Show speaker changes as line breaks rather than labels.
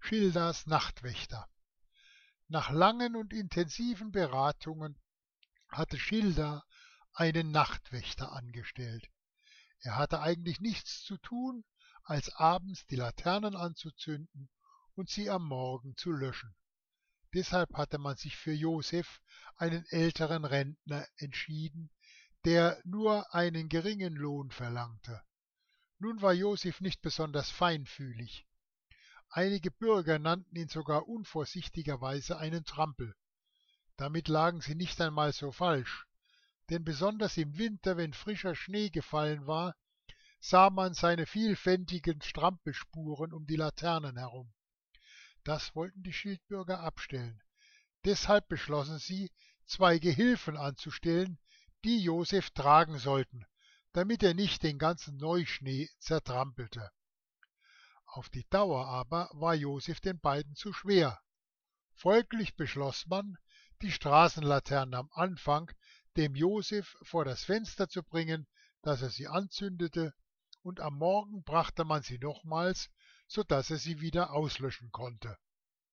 Schildas Nachtwächter. Nach langen und intensiven Beratungen hatte Schilda einen Nachtwächter angestellt. Er hatte eigentlich nichts zu tun, als abends die Laternen anzuzünden und sie am Morgen zu löschen. Deshalb hatte man sich für Josef, einen älteren Rentner, entschieden, der nur einen geringen Lohn verlangte. Nun war Josef nicht besonders feinfühlig. Einige Bürger nannten ihn sogar unvorsichtigerweise einen Trampel. Damit lagen sie nicht einmal so falsch, denn besonders im Winter, wenn frischer Schnee gefallen war, sah man seine vielfältigen Strampelspuren um die Laternen herum. Das wollten die Schildbürger abstellen. Deshalb beschlossen sie, 2 Gehilfen anzustellen, die Josef tragen sollten, damit er nicht den ganzen Neuschnee zertrampelte. Auf die Dauer aber war Josef den beiden zu schwer. Folglich beschloss man, die Straßenlaternen am Anfang dem Josef vor das Fenster zu bringen, dass er sie anzündete, und am Morgen brachte man sie nochmals, so dass er sie wieder auslöschen konnte.